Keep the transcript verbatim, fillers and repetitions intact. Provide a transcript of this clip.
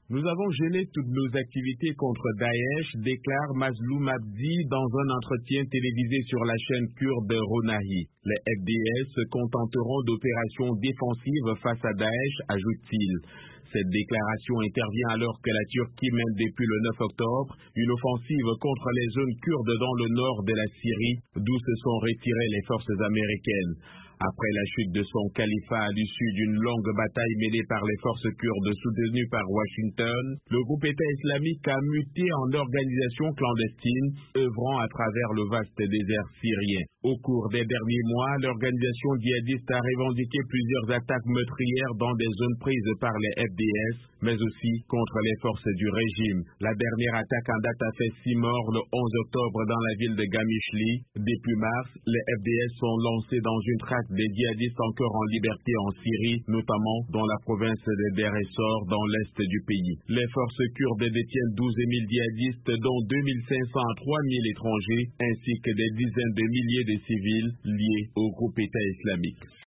Nous avons gêné toutes nos activités contre Daesh, déclare Mazloum Abdi dans un entretien télévisé sur la chaîne kurde Ronahi. Les F D S se contenteront d'opérations défensives face à Daesh, ajoute-t-il. Cette déclaration intervient alors que la Turquie mène depuis le neuf octobre une offensive contre les zones kurdes dans le nord de la Syrie, d'où se sont retirées les forces américaines. Après la chute de son califat à l'issue d'une longue bataille menée par les forces kurdes soutenues par Washington, le groupe État islamique a muté en organisation clandestine, œuvrant à travers le vaste désert syrien. Au cours des derniers mois, l'organisation djihadiste a revendiqué plusieurs attaques meurtrières dans des zones prises par les F D S, mais aussi contre les forces du régime. La dernière attaque en date a fait six morts le onze octobre dans la ville de Gamishli. Depuis mars, les F D S sont lancés dans une traque des djihadistes encore en liberté en Syrie, notamment dans la province de Deir ez-Zor, dans l'est du pays. Les forces kurdes détiennent douze mille djihadistes, dont deux mille cinq cents à trois mille étrangers, ainsi que des dizaines de milliers de civils liés au groupe État islamique.